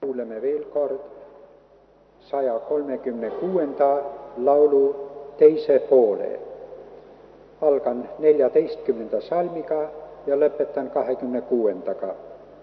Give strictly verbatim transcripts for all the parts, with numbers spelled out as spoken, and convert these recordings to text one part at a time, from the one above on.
kuuleme veel kord saja kolmekümne kuuenda laulu teise poole. Algan neljateistkümnenda salmiga ja lõpetan kahekümne kuuendaga.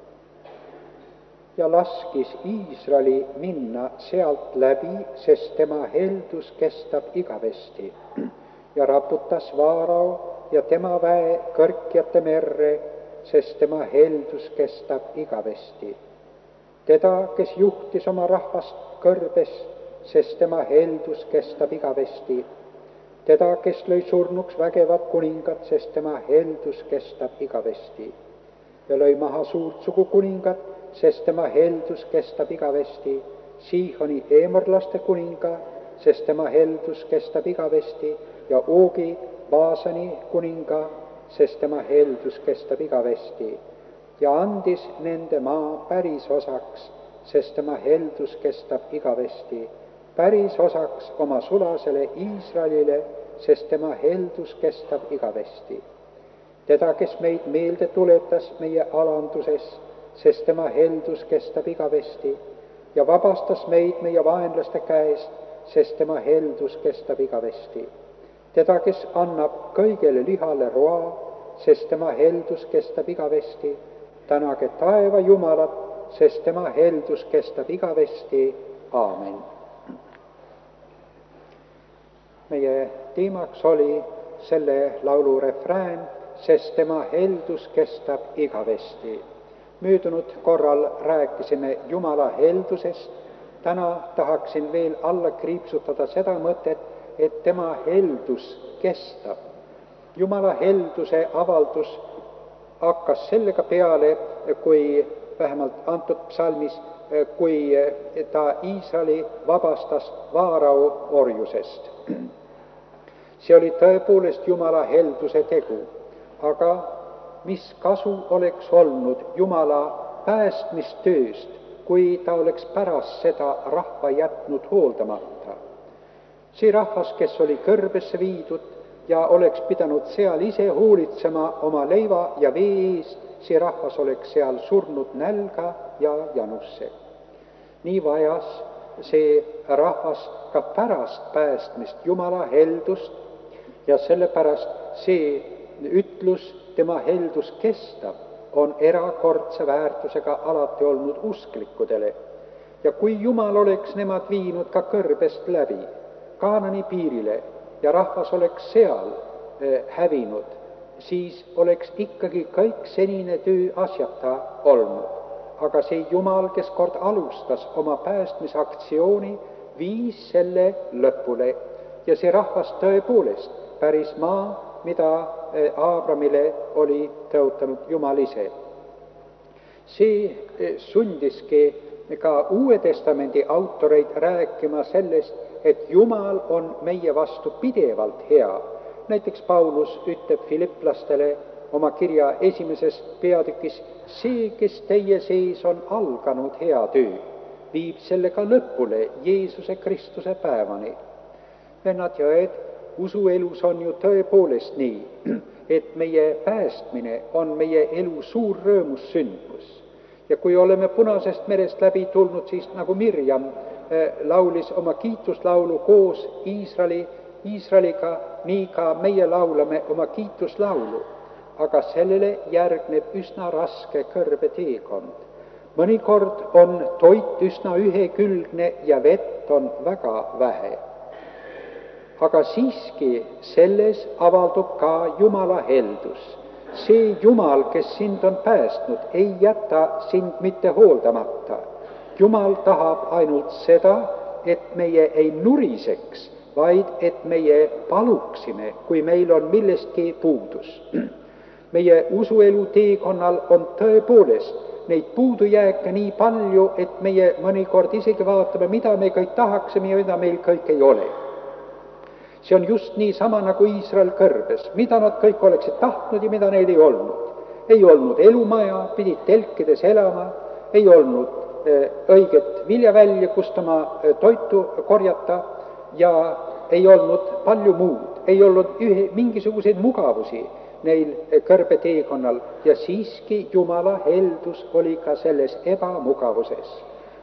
Ja laskis Iisraeli minna sealt läbi, sest tema heldus kestab igavesti. Ja raputas Vaarao ja tema väe kõrkjate merre, sest tema heldus kestab igavesti. Teda, kes juhtis oma rahvast kõrbes, sest tema heldus kestab igavesti. Teda, kes lõi surnuks vägevad kuningad, sest tema heldus kestab igavesti. Ja lõi maha suurt sugu kuningad, sest tema heldus kestab igavesti. Siihoni eemorlaste kuninga, sest tema heldus kestab igavesti. Ja Oogi Baasani kuninga, sest tema heldus kestab igavesti. Ja andis nende maa päris osaks, sest tema heldus kestab igavesti. Päris osaks oma sulasele Iisraelile, sest tema heldus kestab igavesti. Teda, kes meid meelde tuletas meie alanduses, sest tema heldus kestab igavesti. Ja vabastas meid meie vaenlaste käest, sest tema heldus kestab igavesti. Teda, kes annab kõigele lihale roa, sest tema heldus kestab igavesti. Tänage taeva Jumalat, sest tema heldus kestab igavesti. Aamen. Meie teemaks oli selle laulu refrään, sest tema heldus kestab igavesti. Möödunud korral rääkisime Jumala heldusest. Täna tahaksin veel alla kriipsutada seda mõtet, et tema heldus kestab. Jumala helduse avaldus hakkas sellega peale, kui vähemalt antud psalmis, kui ta Iisraeli vabastas Vaarao orjusest. See oli tõepoolest Jumala helduse tegu, aga mis kasu oleks olnud Jumala päästmistööst, kui ta oleks pärast seda rahva jätnud hooldamata. See rahvas, kes oli kõrbesse viidud ja oleks pidanud seal ise hoolitsema oma leiva ja vee eest, see rahvas oleks seal surnud nälga ja janusse. Nii vajas see rahvas ka pärast päästmist Jumala heldust ja sellepärast see ütlus, tema heldus kestab, on erakordse väärtusega alati olnud usklikudele. Ja kui Jumal oleks nemad viinud ka kõrbest läbi, Kaanani piirile, ja rahvas oleks seal hävinud, siis oleks ikkagi kõik senine töö asjata olnud. Aga see Jumal, kes kord alustas oma päästmisaktsiooni, viis selle lõpule. Ja see rahvas tõepoolest päris maa, mida Aabramile oli tõotanud Jumal ise. See sundiski ka Uue Testamendi autoreid rääkima sellest, et Jumal on meie vastu pidevalt hea. Näiteks Paulus ütleb Filipplastele oma kirja esimeses peatükis, see, kes teie sees on alganud hea töö, viib selle ka lõpule Jeesuse Kristuse päevani. Vennad ja õed, usuelus on ju tõepoolest nii, et meie päästmine on meie elu suur rõõmussündmus. Ja kui oleme Punasest merest läbi tulnud, siis nagu Mirjam laulis oma kiituslaulu koos Iisraeli, Iisraeliga, nii ka meie laulame oma kiituslaulu. Aga sellele järgneb üsna raske kõrbeteekond. Mõnikord on toit üsna ühekülgne ja vett on väga vähe. Aga siiski selles avaldub ka Jumala heldus. See Jumal, kes sind on päästnud, ei jäta sind mitte hooldamata. Jumal tahab ainult seda, et meie ei nuriseks, vaid et meie paluksime, kui meil on millestki puudus. Meie usuelu teekonnal on tõepoolest neid puudujääke nii palju, et meie mõnikord isegi vaatame, mida me kõik tahaksime ja mida meil kõik ei ole. See on just nii sama nagu Iisrael kõrbes, mida nad kõik oleksid tahtnud ja mida neil ei olnud. Ei olnud elumaja, pidid telkides elama, ei olnud õiget viljavälja, kust oma toitu korjata ja ei olnud palju muud, ei olnud ühe, mingisuguseid mugavusi neil kõrbeteekonnal ja siiski Jumala heldus oli ka selles ebamugavuses.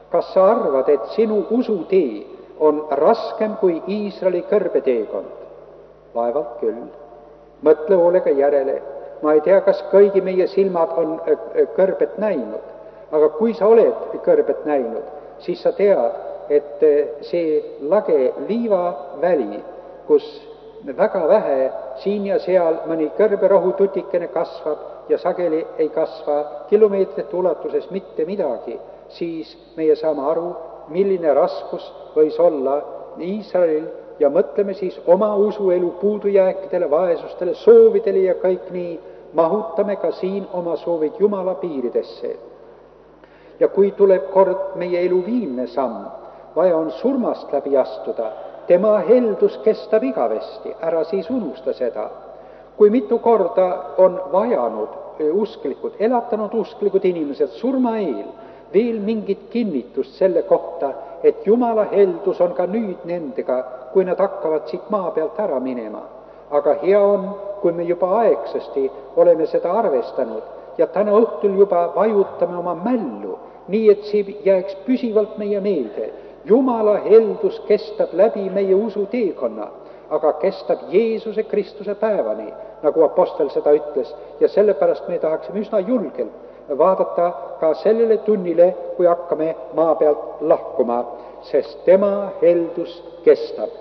kas sa arvad, et sinu usutee on raskem kui Iisraeli kõrbeteekond? Vaevalt küll. Mõtle hoolega järele. Ma ei tea, kas kõigi meie silmad on kõrbet näinud, aga kui sa oled kõrbet näinud, siis sa tead, et see lage liivaväli, kus väga vähe siin ja seal mõni kõrberohututikene kasvab ja sageli ei kasva kilomeetrite ulatuses mitte midagi, siis meie saame aru, milline raskus võis olla Iisraelil ja mõtleme siis oma usuelu puudujääkidele, vaesustele, soovidele ja kõik nii, mahutame ka siin oma soovid Jumala piiridesse. Ja kui tuleb kord meie elu viimne samm, vaja on surmast läbi astuda, tema heldus kestab igavesti, ära siis unusta seda. Kui mitu korda on vajanud usklikud, elatanud usklikud inimesed surma eel, veel mingit kinnitust selle kohta, et Jumala heldus on ka nüüd nendega, kui nad hakkavad siit maa pealt ära minema. Aga hea on, kui me juba aegsasti oleme seda arvestanud ja täna õhtul juba vajutame oma mällu, nii et see jääks püsivalt meie meelde. Jumala heldus kestab läbi meie usu teekonna, aga kestab Jeesuse Kristuse päevani, nagu apostel seda ütles, ja sellepärast me tahaksime üsna julgelt vaadata ka sellele tunnile, kui hakkame maa pealt lahkuma, sest tema heldus kestab.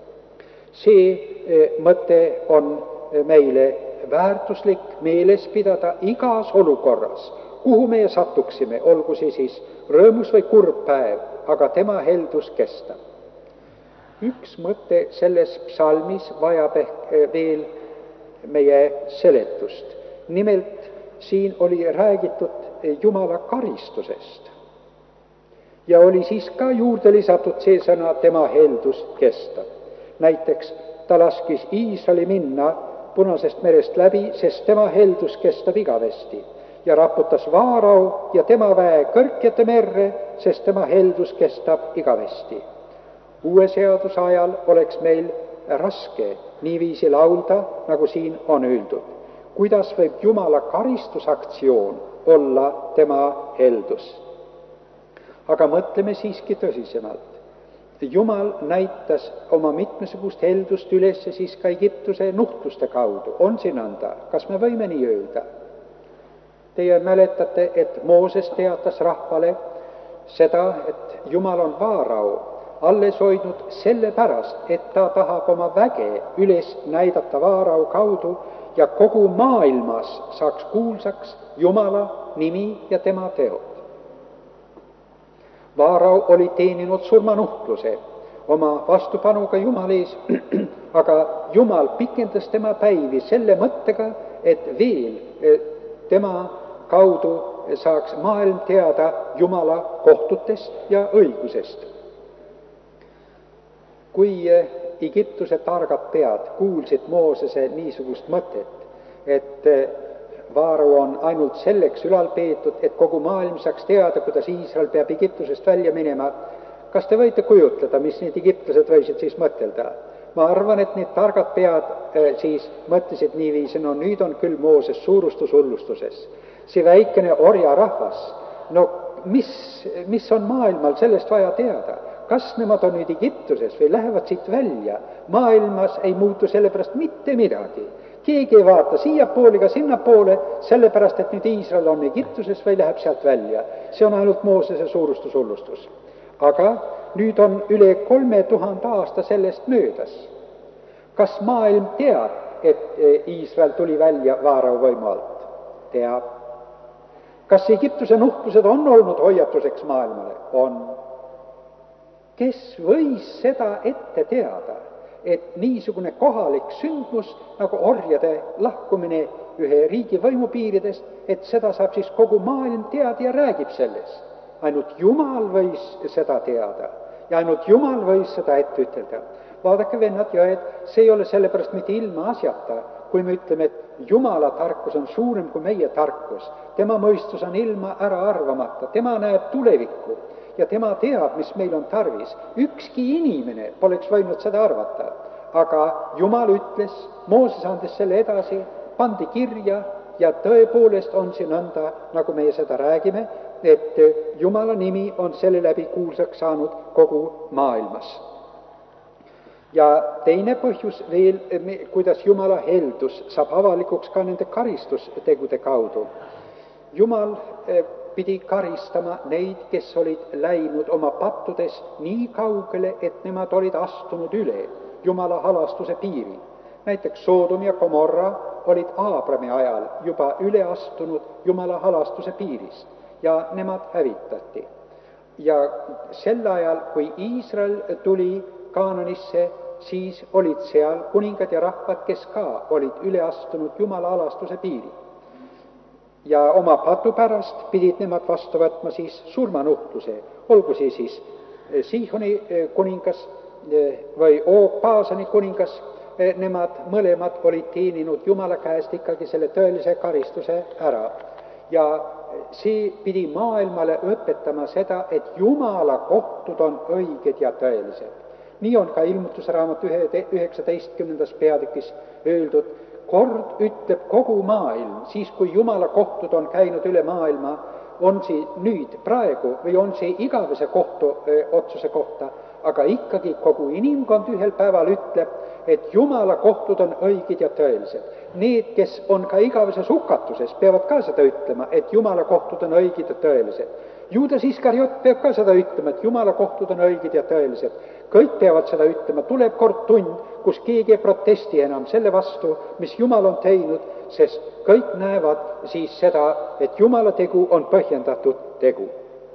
See mõte on meile väärtuslik meeles pidada igas olukorras, kuhu meie satuksime, olgu see siis rõõmus või kurb päev, aga tema heldus kestab. Üks mõte selles psalmis vajab ehk veel meie seletust. Nimelt siin oli räägitud Jumala karistusest ja oli siis ka juurde lisatud see sõna, tema heldus kestab. Näiteks ta laskis Iisraeli minna Punasest merest läbi, sest tema heldus kestab igavesti, ja raputas Vaarao ja tema väe kõrkjate merre, sest tema heldus kestab igavesti. Uue seaduse ajal oleks meil raske niiviisi laulda, nagu siin on öeldud. Kuidas võib Jumala karistusaktsioon olla tema heldus? Aga mõtleme siiski tõsisemalt. Jumal näitas oma mitmesugust heldust üles siis ka Egiptuse nuhtluste kaudu. On siin anda? Kas me võime nii öelda? Teie mäletate, et Mooses teatas rahvale seda, et Jumal on Vaarao alles hoidnud sellepärast, et ta tahab oma väge üles näidata Vaarao kaudu ja kogu maailmas saaks kuulsaks Jumala nimi ja tema teod. Vaarao oli teeninud surmanuhtluse oma vastupanuga Jumal ees, aga Jumal pikendas tema päivi selle mõttega, et veel tema kaudu saaks maailm teada Jumala kohtutest ja õigusest. Kui Egiptuse targad pead kuulsid Moosese niisugust mõtet, et Vaarao on ainult selleks ülal peetud, et kogu maailm saaks teada, kuidas Iisrael peab Egiptusest välja minema. Kas te võite kujutleda, mis need egiptlased võisid siis mõtelda? Ma arvan, et need targad pead siis mõtlesid niiviisi, no nüüd on küll Mooses suurustus hullustuses. See väikene orja rahvas, no mis, mis on maailmal sellest vaja teada? Kas nemad on nüüd Egiptuses või lähevad siit välja? Maailmas ei muutu sellepärast mitte midagi. Keegi ei vaata siiapoole ega sinnapoole, sellepärast, et nüüd Iisrael on Egiptuses või läheb sealt välja. See on ainult Moosese suurustus hullustus. Aga nüüd on üle kolme tuhande aasta sellest möödas. Kas maailm teab, et Iisrael tuli välja Vaarao võimu alt? Teab. Kas Egiptuse nuhtlused on olnud hoiatuseks maailmale? On. Kes võis seda ette teada, et niisugune kohalik sündmus nagu orjade lahkumine ühe riigi võimupiiridest, et seda saab siis kogu maailm teada ja räägib sellest? Ainult Jumal võis seda teada ja ainult Jumal võis seda ette ütelda. Vaadake, vennad ja õed, see ei ole sellepärast mitte ilma asjata, kui me ütleme, et Jumala tarkus on suurem kui meie tarkus. Tema mõistus on ilma ära arvamata, tema näeb tulevikku ja tema teab, mis meil on tarvis. Ükski inimene poleks võinud seda arvata, aga Jumal ütles, Mooses andis selle edasi, pandi kirja ja tõepoolest on siin nõnda, nagu meie seda räägime, et Jumala nimi on selle läbi kuulsaks saanud kogu maailmas. Ja teine põhjus veel, kuidas Jumala heldus saab avalikuks ka nende karistustegude kaudu. Jumal pidi karistama neid, kes olid läinud oma pattudes nii kaugele, et nemad olid astunud üle Jumala halastuse piiri. Näiteks Soodom ja Gomorra olid Aabrami ajal juba üle astunud Jumala halastuse piirist ja nemad hävitati. Ja sel ajal, kui Iisrael tuli Kaananisse, siis olid seal kuningad ja rahvad, kes ka olid üle astunud Jumala halastuse piiri. Ja oma patu pärast pidid nemad vastu võtma siis surmanuhtluse, olgu see siis Siihoni kuningas või Oog Baasani kuningas, nemad mõlemad olid teeninud Jumala käest ikkagi selle tõelise karistuse ära. Ja see pidi maailmale õpetama seda, et Jumala kohtud on õiged ja tõelised. Nii on ka ilmutusraamat üheksateistkümnendas peatükis öeldud, kord ütleb kogu maailm, siis kui Jumala kohtud on käinud üle maailma, on see nüüd, praegu või on see igavese kohtu öö, otsuse kohta, aga ikkagi kogu inimkond ühel päeval ütleb, et Jumala kohtud on õiged ja tõelised. Need, kes on ka igaveses hukatuses, peavad ka seda ütlema, et Jumala kohtud on õiged ja tõelised. Juudas Iskariot peab ka seda ütlema, et Jumala kohtud on õiged ja tõelised. Kõik peavad seda ütlema, tuleb kord tund, kus keegi ei protesti enam selle vastu, mis Jumal on teinud, sest kõik näevad siis seda, et Jumala tegu on põhjendatud tegu.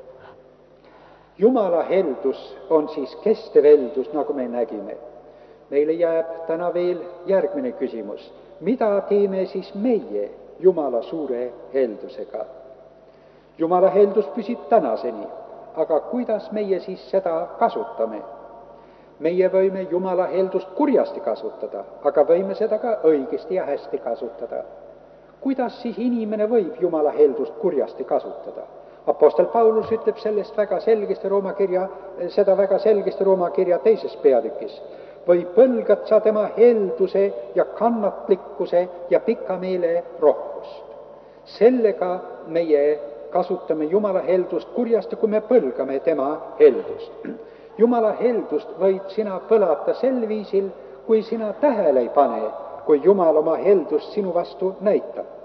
Jumala heldus on siis kestev heldus, nagu me nägime. Meile jääb täna veel järgmine küsimus. Mida teeme siis meie Jumala suure heldusega? Jumala heldus püsib tänaseni, aga kuidas meie siis seda kasutame? Meie võime Jumala heldust kurjasti kasutada, aga võime seda ka õigesti ja hästi kasutada. Kuidas siis inimene võib Jumala heldust kurjasti kasutada? Apostel Paulus ütleb sellest väga selgesti Rooma kirja, seda väga selgesti Rooma kirja teises peatükis. Või põlgad sa tema helduse ja kannatlikkuse ja pikameele rohkust. Sellega meie kasutame Jumala heldust kurjasti, kui me põlgame tema heldust. Jumala heldust võid sina põlata sel viisil, kui sina tähele ei pane, kui Jumal oma heldust sinu vastu näitab.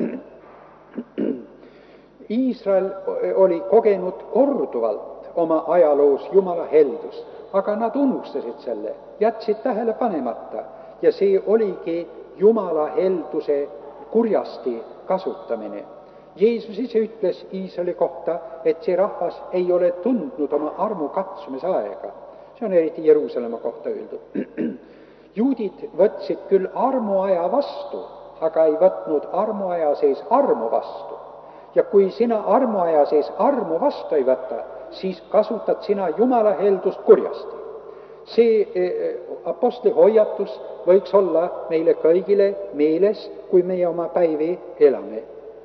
Iisrael oli kogenud korduvalt oma ajaloos Jumala heldust, aga nad unustasid selle, jätsid tähele panemata ja see oligi Jumala helduse kurjasti kasutamine. Jeesus ise ütles Iisraeli kohta, et see rahvas ei ole tundnud oma armu katsumise aega. See on eriti Jeruusalemma kohta öeldud. Juudid võtsid küll armuaja vastu, aga ei võtnud armuaja sees armu vastu. Ja kui sina armuaja sees armu vastu ei võta, siis kasutad sina Jumala heldust kurjasti. See apostli hoiatus võiks olla meile kõigile meeles, kui meie oma päevi elame.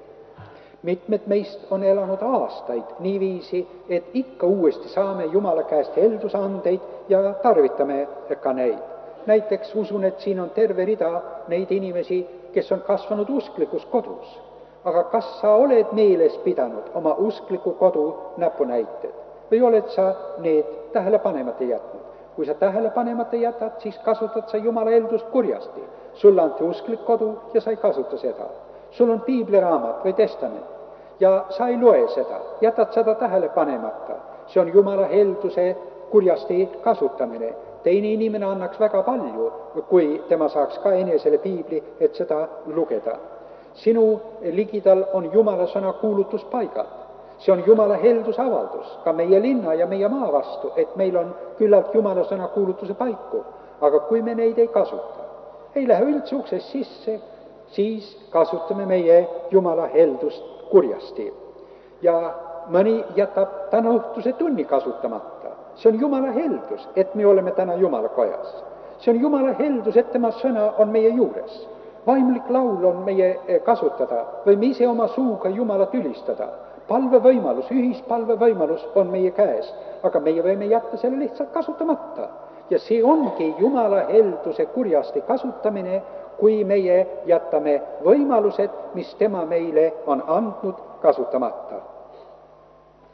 Mitmed meist on elanud aastaid niiviisi, et ikka uuesti saame Jumala käest heldusandeid ja tarvitame ka neid. Näiteks usun, et siin on terve rida neid inimesi, kes on kasvanud usklikus kodus. Aga kas sa oled meeles pidanud oma uskliku kodu näpunäited või oled sa need tähele panemata jätnud? Kui sa tähele panemata jätad, siis kasutad sa Jumala heldust kurjasti. Sul anti usklik kodu ja sa ei kasuta seda. Sul on piibliraamat või testament ja sa ei loe seda, jätad seda tähele panemata. See on Jumala helduse kurjasti kasutamine. Teine inimene annaks väga palju, kui tema saaks ka enesele piibli, et seda lugeda. Sinu ligidal on Jumala sõna kuulutuspaigad. See on Jumala heldusavaldus ka meie linna ja meie maa vastu, et meil on küllalt Jumala sõna kuulutuse paiku. Aga kui me neid ei kasuta, ei lähe üldse uksest sisse, siis kasutame meie Jumala heldust kurjasti. Ja mõni jätab täna õhtuse tunni kasutamata. See on Jumala heldus, et me oleme täna Jumala kojas. See on Jumala heldus, et tema sõna on meie juures. Vaimlik laul on meie kasutada, võime ise oma suuga Jumalat ülistada. Palvevõimalus, ühispalvevõimalus on meie käes, aga meie võime jätta selle lihtsalt kasutamata. Ja see ongi Jumala helduse kurjasti kasutamine, kui meie jätame võimalused, mis tema meile on andnud, kasutamata.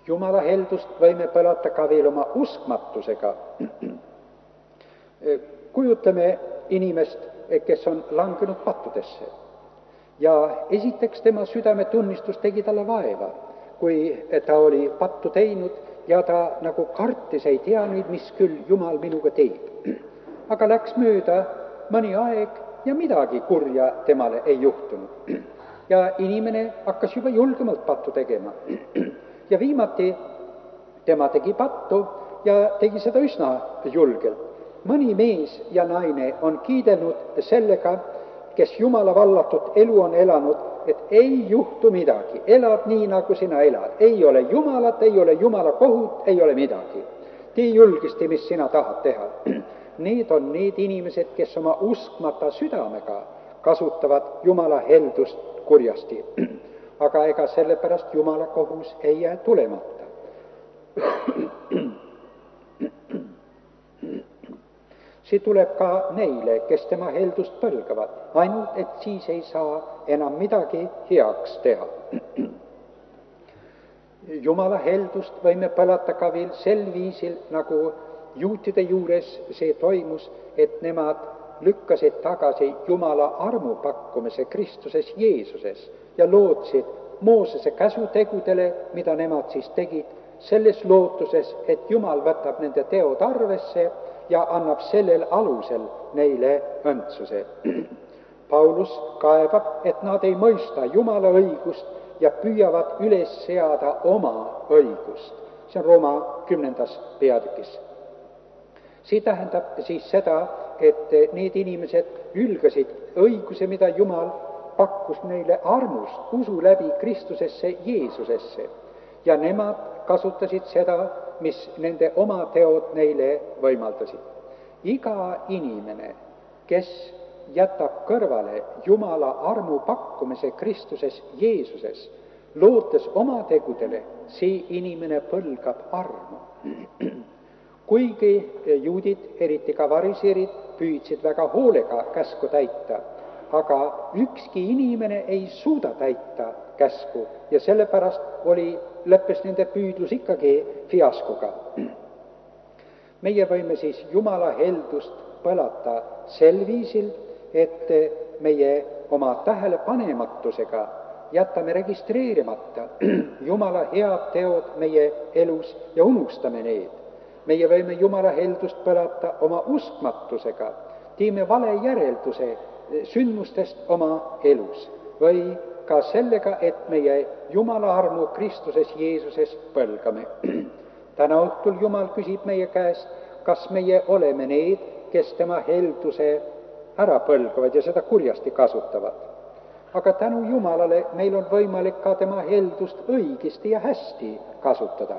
Jumala heldust võime põlata ka veel oma uskmatusega. Kujutleme inimest, kes on langenud pattudesse. Ja esiteks tema südametunnistus tegi talle vaeva, kui ta oli pattu teinud ja ta nagu kartis, ei tea nüüd, mis küll Jumal minuga teeb. Aga läks mööda mõni aeg ja midagi kurja temale ei juhtunud. Ja inimene hakkas juba julgemalt pattu tegema. Ja viimati tema tegi pattu ja tegi seda üsna julgelt. Mõni mees ja naine on kiidelnud sellega, kes Jumala vallatud elu on elanud, et ei juhtu midagi, elad nii, nagu sina elad. Ei ole Jumalat, ei ole Jumala kohut, ei ole midagi. Tee julgisti, mis sina tahad teha. Need on need inimesed, kes oma uskmata südamega kasutavad Jumala heldust kurjasti. Aga ega sellepärast Jumala kohus ei jää tulemata. See tuleb ka neile, kes tema heldust põlgavad, ainult et siis ei saa enam midagi heaks teha. Jumala heldust võime põlata ka veel sel viisil, nagu juutide juures see toimus, et nemad lükkasid tagasi Jumala armu pakkumise Kristuses Jeesuses ja lootsid Moosese käsutegudele, mida nemad siis tegid, selles lootuses, et Jumal võtab nende teod arvesse ja annab sellel alusel neile õndsuse. Paulus kaebab, et nad ei mõista Jumala õigust ja püüavad üles seada oma õigust. See on Rooma kümnendas peatükis. See tähendab siis seda, et need inimesed ülgasid õiguse, mida Jumal pakkus neile armust, usu läbi Kristusesse Jeesusesse. Ja nemad kasutasid seda, mis nende oma teod neile võimaldasid. Iga inimene, kes jätab kõrvale Jumala armu pakkumise Kristuses Jeesuses, lootes oma tegudele, see inimene põlgab armu. Kuigi juudid, eriti ka variseerid, püüdsid väga hoolega käsku täita, aga ükski inimene ei suuda täita käsku ja sellepärast oli lõppes nende püüdlus ikkagi fiaskoga. Meie võime siis Jumala heldust põlata sel viisil, et meie oma tähelepanematusega jätame registreerimata Jumala head teod meie elus ja unustame need. Meie võime Jumala heldust põlata oma uskmatusega, teeme vale järelduse sündmustest oma elus või ka sellega, et meie Jumala armu Kristuses Jeesuses põlgame. Täna õhtul Jumal küsib meie käest, kas meie oleme need, kes tema helduse ära põlgavad ja seda kurjasti kasutavad. Aga tänu Jumalale meil on võimalik ka tema heldust õigesti ja hästi kasutada.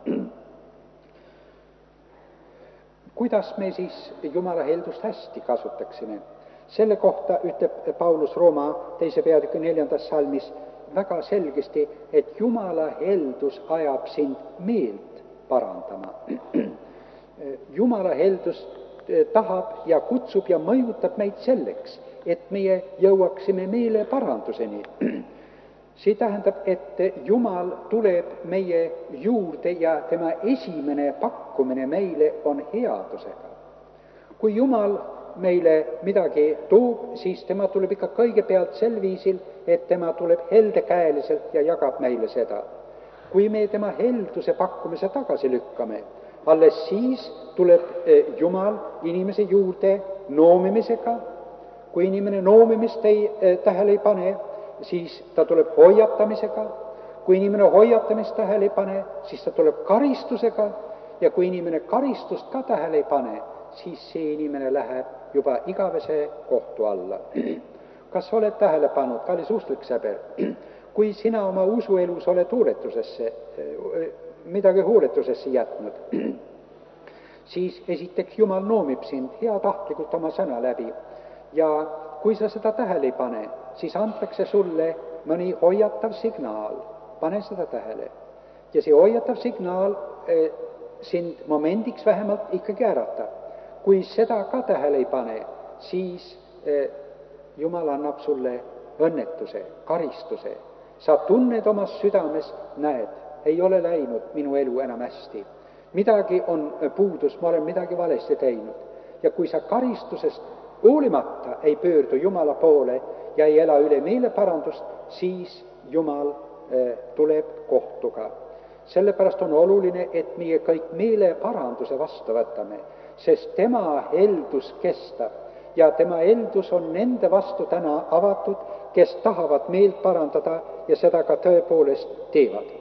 Kuidas me siis Jumala heldust hästi kasutaksime? Selle kohta ütleb Paulus Rooma teise peatüki neljandas salmis väga selgesti, et Jumala heldus ajab sind meelt parandama. Jumala heldus tahab ja kutsub ja mõjutab meid selleks, et meie jõuaksime meele paranduseni. See tähendab, et Jumal tuleb meie juurde ja tema esimene pakkumine meile on headusega. Kui Jumal meile midagi toob, siis tema tuleb ikka kõigepealt sel viisil, et tema tuleb heldekäeliselt ja jagab meile seda. Kui me tema helduse pakkumise tagasi lükkame, alles siis tuleb Jumal inimese juurde noomimisega. Kui inimene noomimist ei, tähele ei pane, siis ta tuleb hoiatamisega. Kui inimene hoiatamist tähele ei pane, siis ta tuleb karistusega. Ja kui inimene karistust ka tähele ei pane, siis see inimene läheb juba igavese kohtu alla. Kas oled tähele pannud, kallis usklik sõber, kui sina oma usuelus oled hooletusesse, midagi hooletusesse jätnud, siis esiteks Jumal noomib sind heatahtlikult oma sõna läbi. Ja kui sa seda tähele ei pane, siis antakse sulle mõni hoiatav signaal. Pane seda tähele. Ja see hoiatav signaal eh, sind momendiks vähemalt ikkagi äratab. Kui seda ka tähele ei pane, siis eh, Jumal annab sulle õnnetuse, karistuse. Sa tunned oma südames, näed, ei ole läinud minu elu enam hästi. Midagi on puudus, ma olen midagi valesti teinud. Ja kui sa karistusest hoolimata ei pöördu Jumala poole ja ei ela üle meeleparandust, siis Jumal tuleb kohtuga. Sellepärast on oluline, et meie kõik meeleparanduse vastu võtame, sest tema heldus kestab ja tema heldus on nende vastu täna avatud, kes tahavad meelt parandada ja seda ka tõepoolest teevad.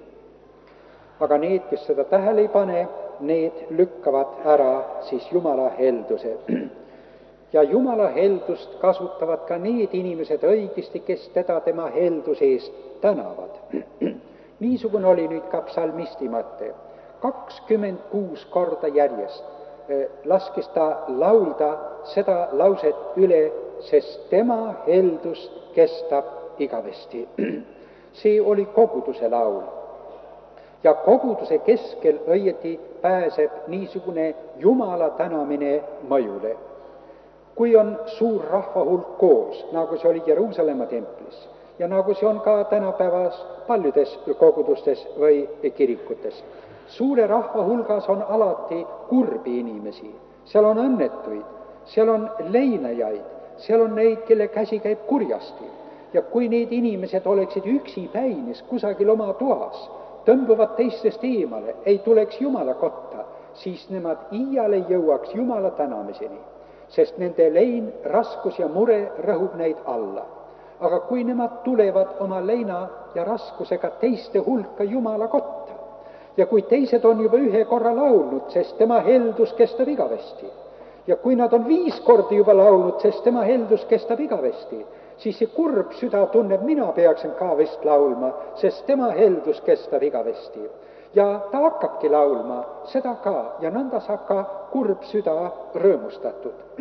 Aga need, kes seda tähele ei pane, need lükkavad ära siis Jumala helduse. Ja Jumala heldust kasutavad ka need inimesed õigesti, kes teda tema helduse eest tänavad. Niisugune oli nüüd ka psalmisti mõte. kakskümmend kuus korda järjest laskis ta laulda seda lauset üle, sest tema heldus kestab igavesti. See oli koguduse laul. Ja koguduse keskel õieti pääseb niisugune Jumala tänamine mõjule. Kui on suur rahvahulk koos, nagu see oli Jeruusalemma templis, ja nagu see on ka tänapäevas paljudes kogudustes või kirikutes. Suure rahva hulgas on alati kurbi inimesi, seal on õnnetuid, seal on leinajaid, seal on neid, kelle käsi käib kurjasti. Ja kui need inimesed oleksid üksi päinis kusagil oma toas, tõmbuvad teistest eemale, ei tuleks Jumala kotta, siis nemad iial ei jõuaks Jumala tänamiseni, sest nende lein, raskus ja mure rõhub neid alla. Aga kui nemad tulevad oma leina ja raskusega teiste hulka Jumala kotta, ja kui teised on juba ühe korra laulnud, sest tema heldus kestab igavesti, ja kui nad on viis korda juba laulnud, sest tema heldus kestab igavesti, siis see kurb süda tunneb, mina peaksin ka vist laulma, sest tema heldus kestab igavesti. Ja ta hakkabki laulma seda ka, ja nõnda saab ka kurb süda rõõmustatud.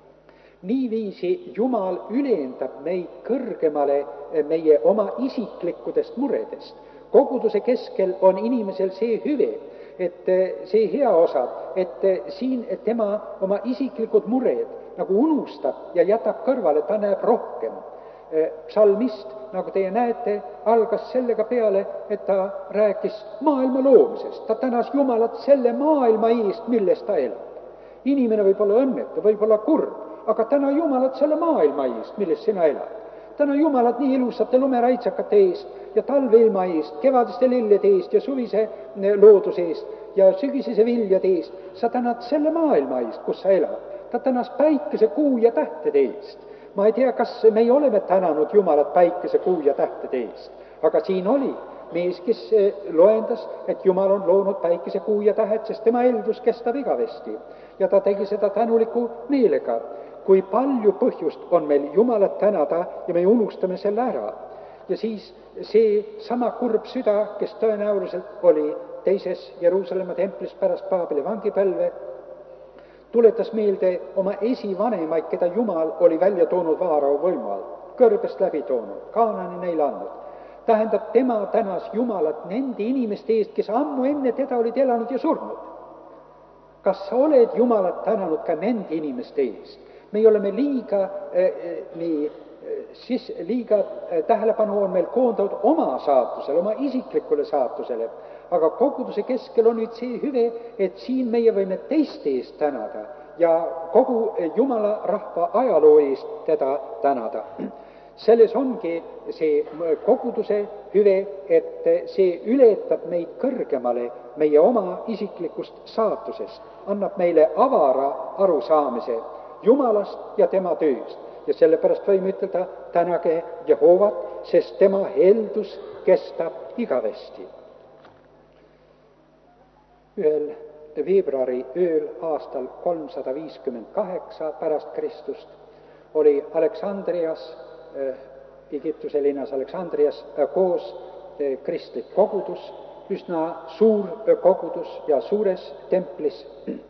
Niiviisi Jumal ülendab meid kõrgemale meie oma isiklikudest muredest. Koguduse keskel on inimesel see hüve, et see hea osa, et siin tema oma isiklikud mured nagu unustab ja jätab kõrvale, ta näeb rohkem. Psalmist, nagu teie näete, algas sellega peale, et ta rääkis maailma loomisest. Ta tänas Jumalat selle maailma eest, milles ta elab. Inimene võib olla õnnetu, võib olla kurb, aga täna Jumalat selle maailma eest, milles sina elad. Täna Jumalat nii ilusate lumeraitsakate eest ja talveilma eest, kevadiste lillede eest ja suvise looduse eest ja sügisese viljade eest. Sa tänad selle maailma eest, kus sa elad. Ta tänas päikese, kuu ja tähtede eest. Ma ei tea, kas me ei oleme tänanud Jumalat päikese, kuu ja tähtede eest. Aga siin oli mees, kes loendas, et Jumal on loonud päikese, kuu ja tähed, sest tema heldus kestab igavesti. Ja ta tegi seda tänuliku meelega. Kui palju põhjust on meil Jumalat tänada ja me unustame selle ära. Ja siis see sama kurb süda, kes tõenäoliselt oli teises Jeruusalemma templis pärast Paabeli vangipälve, tuletas meelde oma esivanemaid, keda Jumal oli välja toonud Vaarao võimu all, kõrbest läbi toonud, Kaanani neile andnud. Tähendab, tema tänas Jumalat nende inimeste eest, kes ammu enne teda olid elanud ja surnud. Kas sa oled Jumalat tänanud ka nende inimeste eest? Me oleme liiga, eh, nii, siis liiga eh, tähelepanu on meil koondatud oma saatusele, oma isiklikule saatusele. Aga koguduse keskel on nüüd see hüve, et siin meie võime teiste eest tänada ja kogu Jumala rahva ajaloo eest teda tänada. Selles ongi see koguduse hüve, et see ületab meid kõrgemale meie oma isiklikust saatusest, annab meile avara arusaamise Jumalast ja tema tööst. Ja sellepärast võime ütelda, tänage Jehovat, sest tema heldus kestab igavesti. Ühel veebruari ööl aastal kolmsada viiskümmend kaheksa pärast Kristust oli Aleksandrias, Egiptuse linnas Aleksandrias, koos kristlik kogudus, üsna suur kogudus ja suures templis.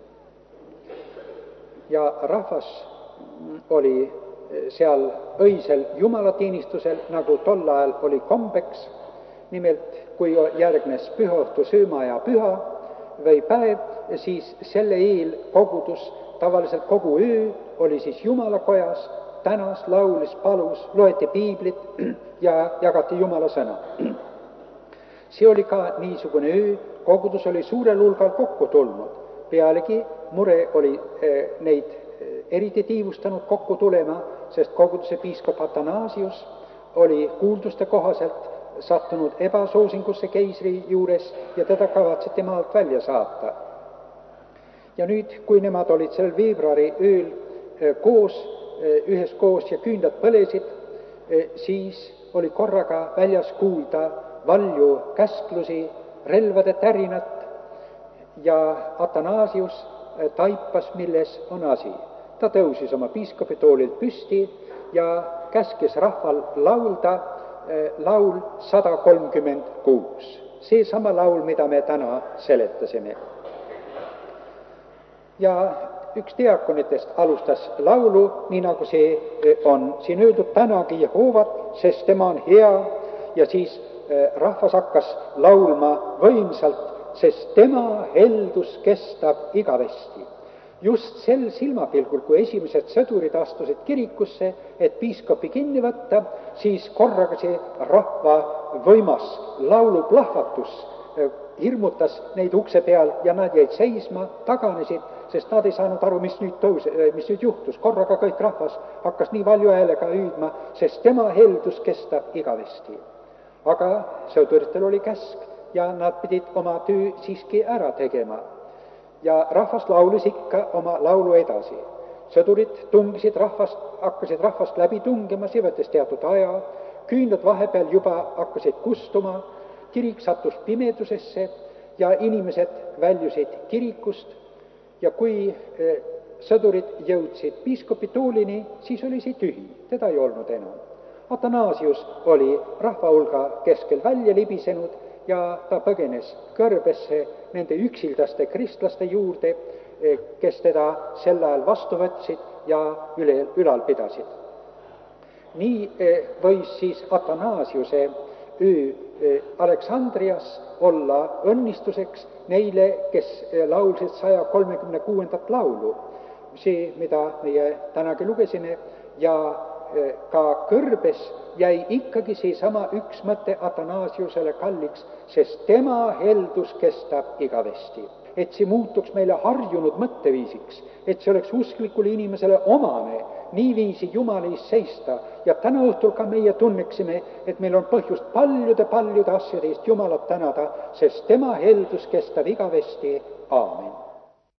Ja rahvas oli seal öisel jumalateenistusel, nagu tol ajal oli kombeks. Nimelt, kui järgnes pühaõhtu söömaaja püha või päev, siis selle eel kogudus, tavaliselt kogu öö, oli siis Jumalakojas, tänas, laulis, palus, loeti piiblit ja jagati Jumala sõna. see oli ka niisugune öö, kogudus oli suurel hulgal kokku tulnud. Pealegi mure oli eh, neid eriti tiivustanud kokku tulema, sest koguduse piiskop Athanasius oli kuulduste kohaselt sattunud ebasoosingusse keisri juures ja teda kavatseti maalt välja saata. Ja nüüd, kui nemad olid sellel veebruari ööl koos, üheskoos ja küünlad põlesid, siis oli korraga väljas kuulda valju käsklusi, relvade tärinat ja Athanasius taipas, milles on asi. Ta tõusis oma piiskopitoolilt püsti ja käskis rahval laulda laul sada kolmkümmend kuus. See sama laul, mida me täna seletasime. Ja üks diakonitest alustas laulu, nii nagu see on siin öeldud, tänagi Jehoovat, sest tema on hea, ja siis rahvas hakkas laulma võimsalt, sest tema heldus kestab igavesti. Just sel silmapilgul, kui esimesed sõdurid astusid kirikusse, et piiskopi kinni võtta, siis korraga see rahva võimas lauluplahvatus hirmutas neid ukse peal ja nad jäid seisma, taganesid, sest nad ei saanud aru, mis nüüd, tõus, mis nüüd juhtus. Korraga kõik rahvas hakkas nii valju häälega hüüdma, sest tema heldus kestab igavesti. Aga sõduritel oli käsk ja nad pidid oma töö siiski ära tegema. Ja rahvas laulis ikka oma laulu edasi. Sõdurid tungisid rahvast, hakkasid rahvast läbi tungima, see võttes teatud aja, küünlad vahepeal juba hakkasid kustuma, kirik sattus pimedusesse ja inimesed väljusid kirikust ja kui sõdurid jõudsid piiskopitoolini, siis oli see tühi, teda ei olnud enam. Athanasius oli rahva hulga keskel välja libisenud ja ta põgenes kõrbesse nende üksildaste kristlaste juurde, kes teda sel ajal vastu võtsid ja üle, ülal pidasid. Nii võis siis Athanasiuse öö Aleksandrias olla õnnistuseks neile, kes laulsid saja kolmekümne kuuendat laulu. See, mida meie tänagi lugesime, ja ka kõrbes jäi ikkagi seesama üks mõte Athanasiusele kalliks, sest tema heldus kestab igavesti. Et see muutuks meile harjunud mõtteviisiks, et see oleks usklikule inimesele omane, niiviisi Jumala ees seista ja täna õhtul ka meie tunneksime, et meil on põhjust paljude-paljude asjade eest Jumalat tänada, sest tema heldus kestab igavesti. Aamen.